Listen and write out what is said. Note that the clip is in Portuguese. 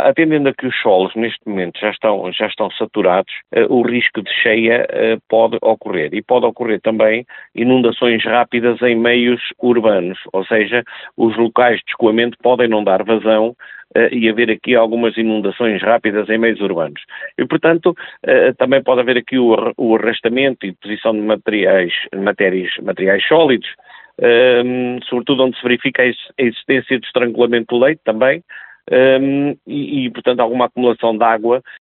Atendendo a que os solos neste momento já estão saturados, o risco de cheia pode ocorrer. E pode ocorrer também inundações rápidas em meios urbanos, ou seja, os locais de escoamento podem não dar vazão e haver aqui algumas inundações rápidas em meios urbanos. E, portanto, também pode haver aqui o arrastamento e deposição de materiais sólidos, sobretudo onde se verifica a existência de estrangulamento do leito também, portanto, alguma acumulação de água